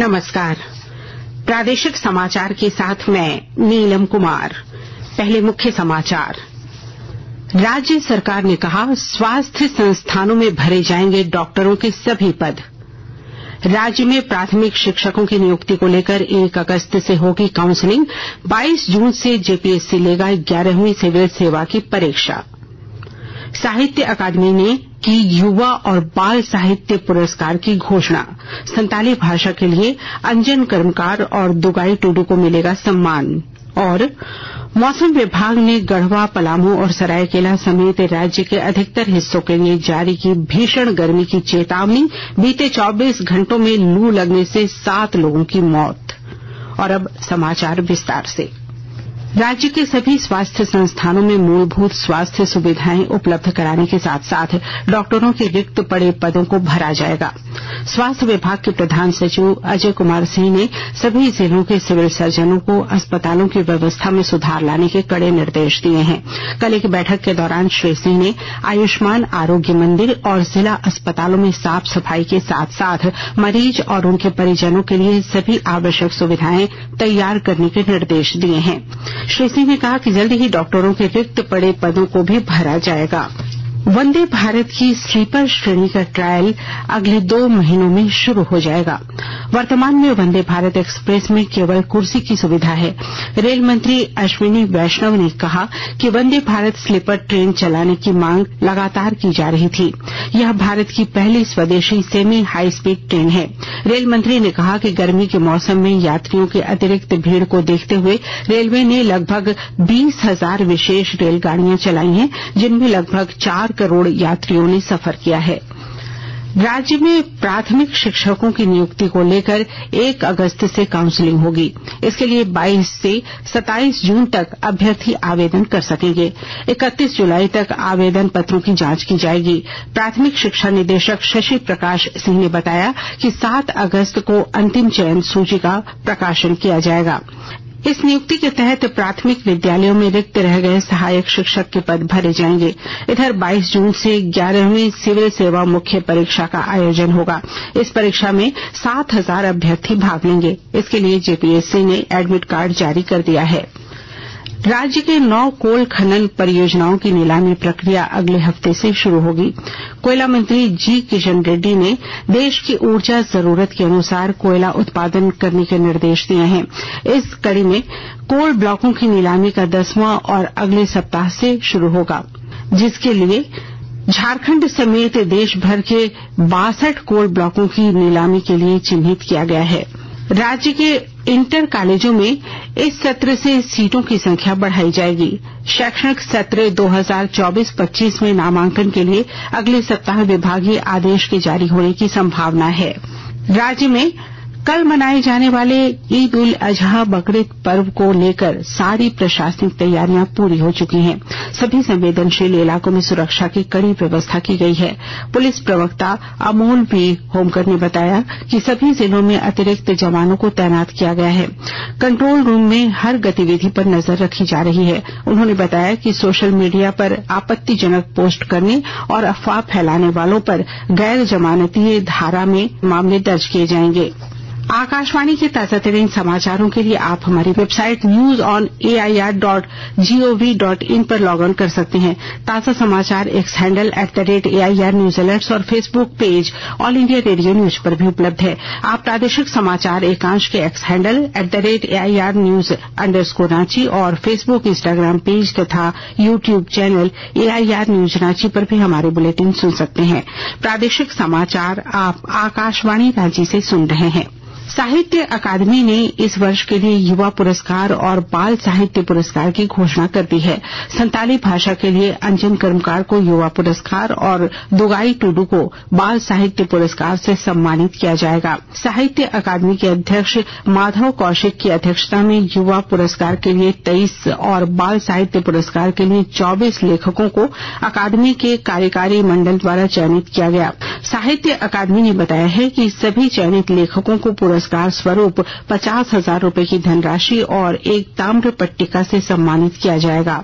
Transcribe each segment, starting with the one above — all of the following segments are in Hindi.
नमस्कार। प्रादेशिक समाचार के साथ मैं नीलम कुमार। पहले मुख्य समाचार। राज्य सरकार ने कहा, स्वास्थ्य संस्थानों में भरे जाएंगे डॉक्टरों के सभी पद। राज्य में प्राथमिक शिक्षकों की नियुक्ति को लेकर 1 अगस्त से होगी काउंसलिंग। 22 जून से जेपीएससी लेगा 11वीं सिविल सेवा की परीक्षा। साहित्य अकादमी ने की युवा और बाल साहित्य पुरस्कार की घोषणा। संताली भाषा के लिए अंजन कर्मकार और दुगाई टुडू को मिलेगा सम्मान। और मौसम विभाग ने गढ़वा, पलामू और सरायकेला समेत राज्य के अधिकतर हिस्सों के लिए जारी की भीषण गर्मी की चेतावनी। बीते 24 घंटों में लू लगने से 7 लोगों की मौत। और अब समाचार विस्तार से। राज्य के सभी स्वास्थ्य संस्थानों में मूलभूत स्वास्थ्य सुविधाएं उपलब्ध कराने के साथ साथ डॉक्टरों के रिक्त पड़े पदों को भरा जाएगा। स्वास्थ्य विभाग के प्रधान सचिव अजय कुमार सिंह ने सभी जिलों के सिविल सर्जनों को अस्पतालों की व्यवस्था में सुधार लाने के कड़े निर्देश दिए हैं। कल एक बैठक के दौरान श्री सिंह ने आयुष्मान आरोग्य मंदिर और जिला अस्पतालों में साफ सफाई के साथ साथ मरीज और उनके परिजनों के लिए सभी आवश्यक सुविधाएं तैयार करने के निर्देश दिए हैं। श्री सिंह ने कहा कि जल्द ही डॉक्टरों के रिक्त पड़े पदों को भी भरा जाएगा। वंदे भारत की स्लीपर श्रेणी का ट्रायल अगले 2 महीनों में शुरू हो जाएगा। वर्तमान में वंदे भारत एक्सप्रेस में केवल कुर्सी की सुविधा है। रेल मंत्री अश्विनी वैष्णव ने कहा कि वंदे भारत स्लीपर ट्रेन चलाने की मांग लगातार की जा रही थी। यह भारत की पहली स्वदेशी सेमी हाई स्पीड ट्रेन है। रेल मंत्री ने कहा कि गर्मी के मौसम में यात्रियों की अतिरिक्त भीड़ को देखते हुए रेलवे ने लगभग 20,000 विशेष रेलगाड़ियां चलाई हैं, जिनमें लगभग 4 करोड़ यात्रियों ने सफर किया है। राज्य में प्राथमिक शिक्षकों की नियुक्ति को लेकर 1 अगस्त से काउंसलिंग होगी। इसके लिए 22 से 27 जून तक अभ्यर्थी आवेदन कर सकेंगे। 31 जुलाई तक आवेदन पत्रों की जांच की जाएगी। प्राथमिक शिक्षा निदेशक शशि प्रकाश सिंह ने बताया कि 7 अगस्त को अंतिम चयन सूची का प्रकाशन किया जाएगा। इस नियुक्ति के तहत प्राथमिक विद्यालयों में रिक्त रह गए सहायक शिक्षक के पद भरे जाएंगे। इधर 22 जून से 11वीं सिविल सेवा मुख्य परीक्षा का आयोजन होगा। इस परीक्षा में 7,000 अभ्यर्थी भाग लेंगे। इसके लिए जेपीएससी ने एडमिट कार्ड जारी कर दिया है। राज्य के 9 कोल खनन परियोजनाओं की नीलामी प्रक्रिया अगले हफ्ते से शुरू होगी। कोयला मंत्री जी किशन रेड्डी ने देश की ऊर्जा जरूरत के अनुसार कोयला उत्पादन करने के निर्देश दिए हैं। इस कड़ी में कोल ब्लॉकों की नीलामी का 10वां और अगले सप्ताह से शुरू होगा, जिसके लिए झारखंड समेत देश भर के 62 कोल ब्लॉकों की नीलामी के लिए चिन्हित किया गया है। राज्य के इंटर कॉलेजों में इस सत्र से सीटों की संख्या बढ़ाई जाएगी। शैक्षणिक सत्र 2024-25 में नामांकन के लिए अगले सप्ताह विभागीय आदेश के जारी होने की संभावना है। राज्य में कल मनाए जाने वाले ईद उल अजहा बकरीद पर्व को लेकर सारी प्रशासनिक तैयारियां पूरी हो चुकी हैं। सभी संवेदनशील इलाकों में सुरक्षा की कड़ी व्यवस्था की गई है। पुलिस प्रवक्ता अमोल बी होमकर ने बताया कि सभी जिलों में अतिरिक्त जवानों को तैनात किया गया है। कंट्रोल रूम में हर गतिविधि पर नजर रखी जा रही है। उन्होंने बताया कि सोशल मीडिया पर आपत्तिजनक पोस्ट करने और अफवाह फैलाने वालों पर गैर जमानती धारा में मामले दर्ज किए जाएंगे। आकाशवाणी के ताजा तरीन समाचारों के लिए आप हमारी वेबसाइट newsonair.gov.in पर लॉग ऑन कर सकते हैं। ताजा समाचार X handle @AIR news alerts और Facebook page all India radio news पर भी उपलब्ध है। आप प्रादेशिक समाचार एकांश के X handle @AIR news _Ranchi और फेसबुक, इंस्टाग्राम पेज तथा YouTube channel AIR news Ranchi पर भी हमारे बुलेटिन सुन सकते हैं। प्रादेशिक समाचार आप आकाशवाणी रांची से सुन रहे हैं। साहित्य अकादमी ने इस वर्ष के लिए युवा पुरस्कार और बाल साहित्य पुरस्कार की घोषणा कर दी है। संताली भाषा के लिए अंजन कर्मकार को युवा पुरस्कार और दुगाई टुडू को बाल साहित्य पुरस्कार से सम्मानित किया जाएगा। साहित्य अकादमी के अध्यक्ष माधव कौशिक की अध्यक्षता में युवा पुरस्कार के लिए 23 और बाल साहित्य पुरस्कार के लिए 24 लेखकों को अकादमी के कार्यकारी मंडल द्वारा चयनित किया गया। साहित्य अकादमी ने बताया है कि सभी चयनित लेखकों को पुरस्कार स्वरूप 50,000 रुपए की धनराशि और एक ताम्र पट्टिका से सम्मानित किया जाएगा।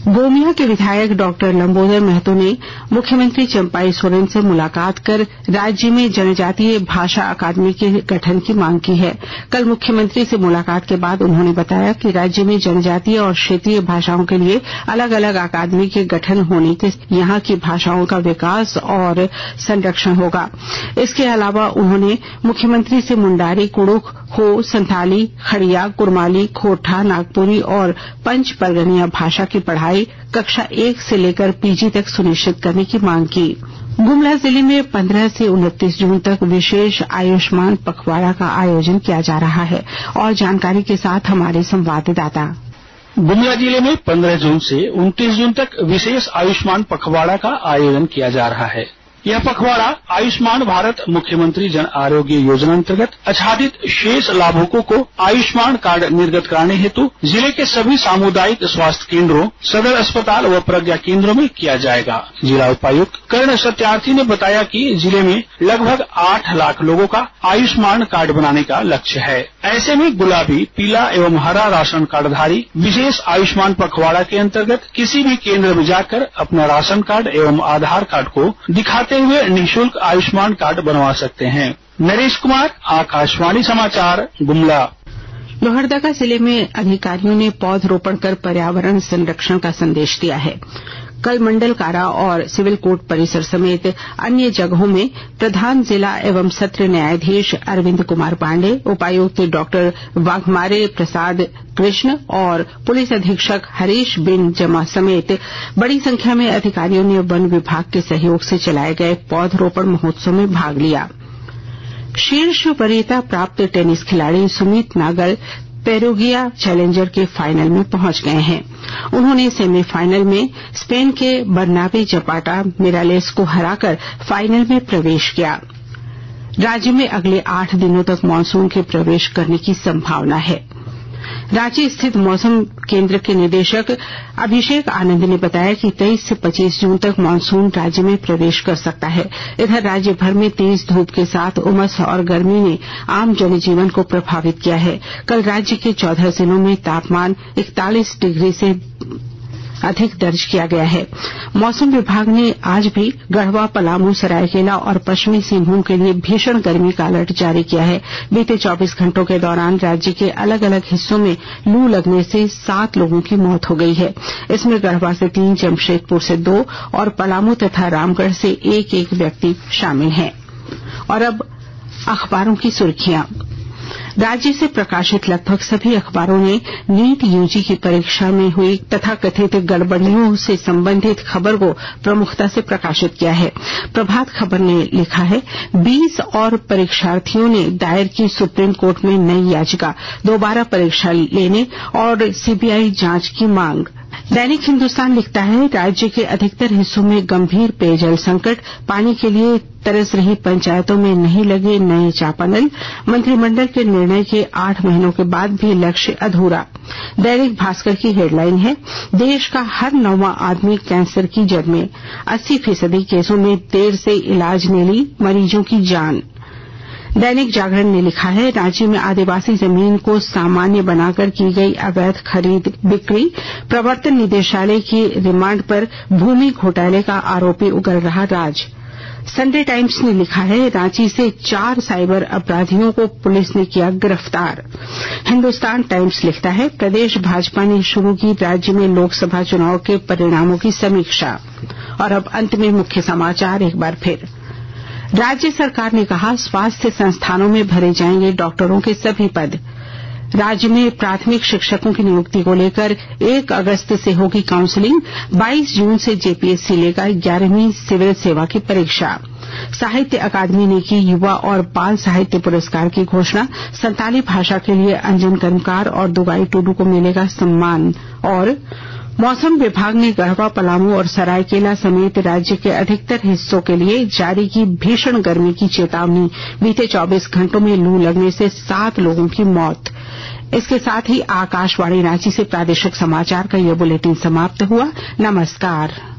गोमिया के विधायक डॉक्टर लंबोदर महतो ने मुख्यमंत्री चंपाई सोरेन से मुलाकात कर राज्य में जनजातीय भाषा अकादमी के गठन की मांग की है। कल मुख्यमंत्री से मुलाकात के बाद उन्होंने बताया कि राज्य में जनजातीय और क्षेत्रीय भाषाओं के लिए अलग अलग अकादमी के गठन होने से यहां की भाषाओं का विकास और संरक्षण होगा। इसके अलावा उन्होंने मुख्यमंत्री से मुंडारी, कुड़ुख, हो, संथाली, खड़िया, कुरमाली, खोरठा, नागपुरी और पंच परगनिया भाषा की पढ़ाई कक्षा 1 से लेकर पीजी तक सुनिश्चित करने की मांग की। गुमला जिले में 15 से 29 जून तक विशेष आयुष्मान पखवाड़ा का आयोजन किया जा रहा है और जानकारी के साथ हमारे संवाददाता। गुमला जिले में 15 जून से 29 जून तक विशेष आयुष्मान पखवाड़ा का आयोजन किया जा रहा है। यह पखवाड़ा आयुष्मान भारत मुख्यमंत्री जन आरोग्य योजना अंतर्गत आच्छादित शेष लाभुकों को आयुष्मान कार्ड निर्गत कराने हेतु जिले के सभी सामुदायिक स्वास्थ्य केंद्रों, सदर अस्पताल व प्रज्ञा केंद्रों में किया जाएगा। जिला उपायुक्त कर्ण सत्यार्थी ने बताया कि जिले में लगभग 8 लाख लोगों का आयुष्मान कार्ड बनाने का लक्ष्य है। ऐसे में गुलाबी, पीला एवं हरा राशन कार्डधारी विशेष आयुष्मान पखवाड़ा के अंतर्गत किसी भी केंद्र में जाकर अपना राशन कार्ड एवं आधार कार्ड को दिखाते हुए निःशुल्क आयुष्मान कार्ड बनवा सकते हैं। नरेश कुमार, आकाशवाणी समाचार, गुमला। लोहरदगा जिले में अधिकारियों ने पौधरोपण कर पर्यावरण संरक्षण का संदेश दिया है। कल मंडल कारा और सिविल कोर्ट परिसर समेत अन्य जगहों में प्रधान जिला एवं सत्र न्यायाधीश अरविंद कुमार पांडे, उपायुक्त डॉक्टर वाघमारे प्रसाद कृष्ण और पुलिस अधीक्षक हरीश बिन जमा समेत बड़ी संख्या में अधिकारियों ने वन विभाग के सहयोग से चलाए गए पौधरोपण महोत्सव में भाग लिया। शीर्ष वरीयता प्राप्त टेनिस खिलाड़ी सुमित नागल पेरुगिया चैलेंजर के फाइनल में पहुंच गए हैं। उन्होंने सेमीफाइनल में स्पेन के बर्नाबे जपाटा मिरालेस को हराकर फाइनल में प्रवेश किया। राज्य में अगले 8 दिनों तक मानसून के प्रवेश करने की संभावना है। रांची स्थित मौसम केंद्र के निदेशक अभिषेक आनंद ने बताया कि 23 से 25 जून तक मानसून राज्य में प्रवेश कर सकता है। इधर राज्य भर में तेज धूप के साथ उमस और गर्मी ने आम जनजीवन को प्रभावित किया है। कल राज्य के 14 जिलों में तापमान 41 डिग्री से अधिक दर्ज किया गया है। मौसम विभाग ने आज भी गढ़वा, पलामू, सरायकेला और पश्चिमी सिंहभूम के लिए भीषण गर्मी का अलर्ट जारी किया है। बीते 24 घंटों के दौरान राज्य के अलग अलग हिस्सों में लू लगने से 7 लोगों की मौत हो गई है। इसमें गढ़वा से 3, जमशेदपुर से 2 और पलामू तथा रामगढ़ से 1-1 व्यक्ति शामिल हैं। और अब अखबारों की सुर्खियां। राज्य से प्रकाशित लगभग सभी अखबारों ने नीट यूजी की परीक्षा में हुई तथाकथित गड़बड़ियों से संबंधित खबर को प्रमुखता से प्रकाशित किया है। प्रभात खबर ने लिखा है, 20 और परीक्षार्थियों ने दायर की सुप्रीम कोर्ट में नई याचिका, दोबारा परीक्षा लेने और सीबीआई जांच की मांग। दैनिक हिंदुस्तान लिखता है, राज्य के अधिकतर हिस्सों में गंभीर पेयजल संकट, पानी के लिए तरस रही पंचायतों में नहीं लगे नए चापानल, मंत्रिमंडल के निर्णय के 8 महीनों के बाद भी लक्ष्य अधूरा। दैनिक भास्कर की हेडलाइन है, देश का हर 9वां आदमी कैंसर की जद में, 80% केसों में देर से इलाज ने ली मरीजों की जान। दैनिक जागरण ने लिखा है, राज्य में आदिवासी जमीन को सामान्य बनाकर की गई अवैध खरीद बिक्री, प्रवर्तन निदेशालय की रिमांड पर भूमि घोटाले का आरोपी उगल रहा राज। संडे टाइम्स ने लिखा है, रांची से 4 साइबर अपराधियों को पुलिस ने किया गिरफ्तार। हिंदुस्तान टाइम्स लिखता है, प्रदेश भाजपा ने शुरू की राज्य में लोकसभा चुनाव के परिणामों की समीक्षा। और अब अंत में मुख्य समाचार एक बार फिर। राज्य सरकार ने कहा, स्वास्थ्य संस्थानों में भरे जाएंगे डॉक्टरों के सभी पद। राज्य में प्राथमिक शिक्षकों की नियुक्ति को लेकर 1 अगस्त से होगी काउंसलिंग। 22 जून से जेपीएससी लेगा 11वीं सिविल सेवा की परीक्षा। साहित्य अकादमी ने की युवा और बाल साहित्य पुरस्कार की घोषणा। संताली भाषा के लिए अंजन कर्मकार और दुगाई टुडू को मिलेगा सम्मान। और मौसम विभाग ने गढ़वा, पलामू और सरायकेला समेत राज्य के अधिकतर हिस्सों के लिए जारी की भीषण गर्मी की चेतावनी। बीते 24 घंटों में लू लगने से 7 लोगों की मौत। इसके साथ ही आकाशवाणी रांची से प्रादेशिक समाचार का ये बुलेटिन समाप्त हुआ। नमस्कार।